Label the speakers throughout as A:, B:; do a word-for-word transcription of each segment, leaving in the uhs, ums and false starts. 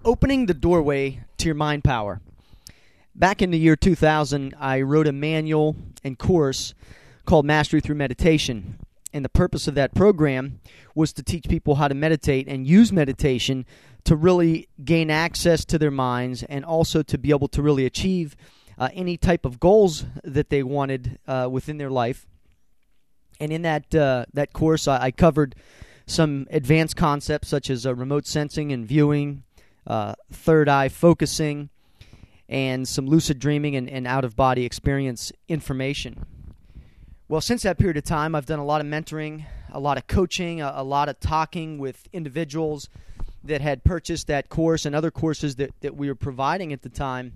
A: Opening the doorway to your mind power. Back in the year two thousand, I wrote a manual and course called Mastery Through Meditation. And the purpose of that program was to teach people how to meditate and use meditation to really gain access to their minds and also to be able to really achieve uh, any type of goals that they wanted uh, within their life. And in that uh, that course, I, I covered some advanced concepts such as uh, remote sensing and viewing, uh, third eye focusing, and some lucid dreaming and, and out-of-body experience information. Well, since that period of time, I've done a lot of mentoring, a lot of coaching, a, a lot of talking with individuals that had purchased that course and other courses that, that we were providing at the time.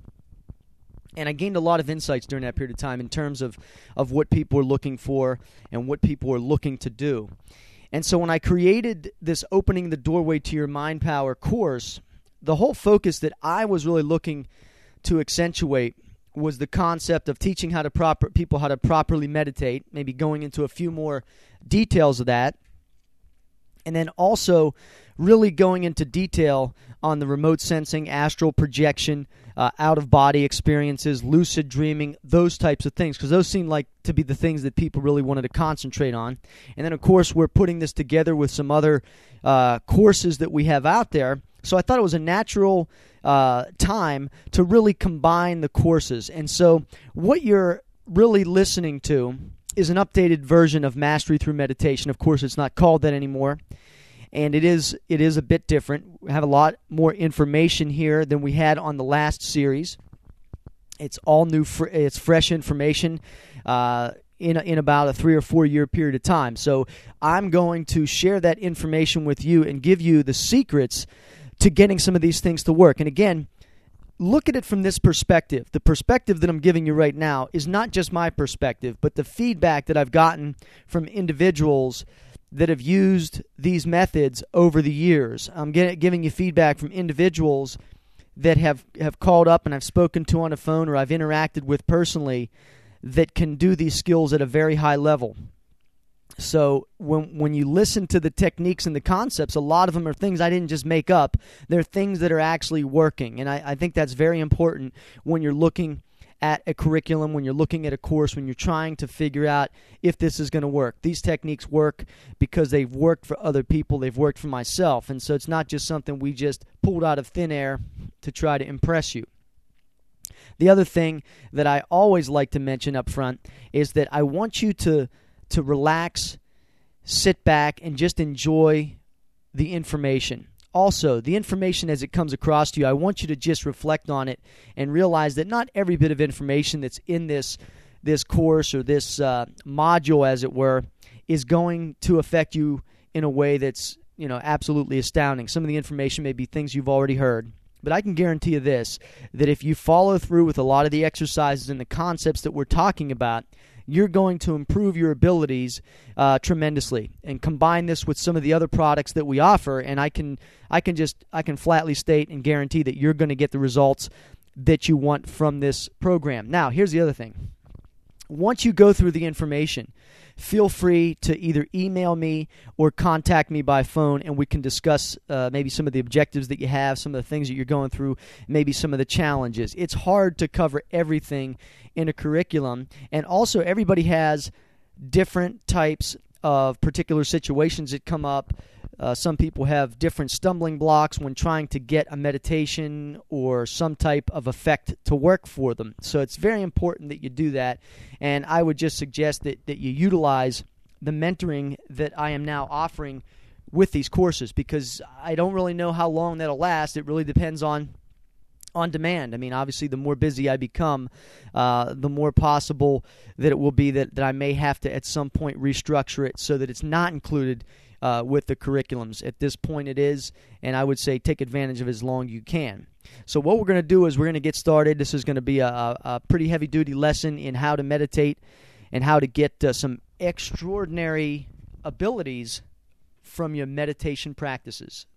A: And I gained a lot of insights during that period of time in terms of, of what people were looking for and what people were looking to do. And so when I created this Opening the Doorway to Your Mind Power course, the whole focus that I was really looking to accentuate was the concept of teaching how to proper people how to properly meditate, maybe going into a few more details of that, and then also really going into detail on the remote sensing, astral projection, uh, out-of-body experiences, lucid dreaming, those types of things, because those seem like to be the things that people really wanted to concentrate on. And then, of course, we're putting this together with some other uh, courses that we have out there. So I thought it was a natural uh, time to really combine the courses. And so what you're really listening to is an updated version of Mastery Through Meditation. Of course, it's not called that anymore. And it is it is a bit different. We have a lot more information here than we had on the last series. It's all new. Fr- it's fresh information uh, in a, in about a three or four year period of time. So I'm going to share that information with you and give you the secrets to getting some of these things to work. And again, look at it from this perspective. The perspective that I'm giving you right now is not just my perspective, but the feedback that I've gotten from individuals that have used these methods over the years. I'm get, giving you feedback from individuals that have, have called up and I've spoken to on the phone or I've interacted with personally that can do these skills at a very high level. So when when you listen to the techniques and the concepts, a lot of them are things I didn't just make up. They're things that are actually working. And I, I think that's very important when you're looking at a curriculum, when you're looking at a course, when you're trying to figure out if this is going to work. These techniques work because they've worked for other people, they've worked for myself, and so it's not just something we just pulled out of thin air to try to impress you. The other thing that I always like to mention up front is that I want you to, to relax, sit back, and just enjoy the information. Also, the information as it comes across to you, I want you to just reflect on it and realize that not every bit of information that's in this this course or this uh, module, as it were, is going to affect you in a way that's, you know, absolutely astounding. Some of the information may be things you've already heard. But I can guarantee you this, that if you follow through with a lot of the exercises and the concepts that we're talking about, you're going to improve your abilities uh, tremendously, and combine this with some of the other products that we offer. And I can, I can just, I can flatly state and guarantee that you're going to get the results that you want from this program. Now, here's the other thing. Once you go through the information, feel free to either email me or contact me by phone, and we can discuss uh, maybe some of the objectives that you have, some of the things that you're going through, maybe some of the challenges. It's hard to cover everything in a curriculum, and also everybody has different types of particular situations that come up. Uh, some people have different stumbling blocks when trying to get a meditation or some type of effect to work for them. So it's very important that you do that. And I would just suggest that, that you utilize the mentoring that I am now offering with these courses, because I don't really know how long that'll last. It really depends on on demand. I mean, obviously, the more busy I become, uh, the more possible that it will be that, that I may have to at some point restructure it so that it's not included Uh, with the curriculums. At this point it is, and I would say take advantage of it as long as you can. So what we're going to do is we're going to get started. This is going to be a, a, a pretty heavy-duty lesson in how to meditate and how to get uh, some extraordinary abilities from your meditation practices.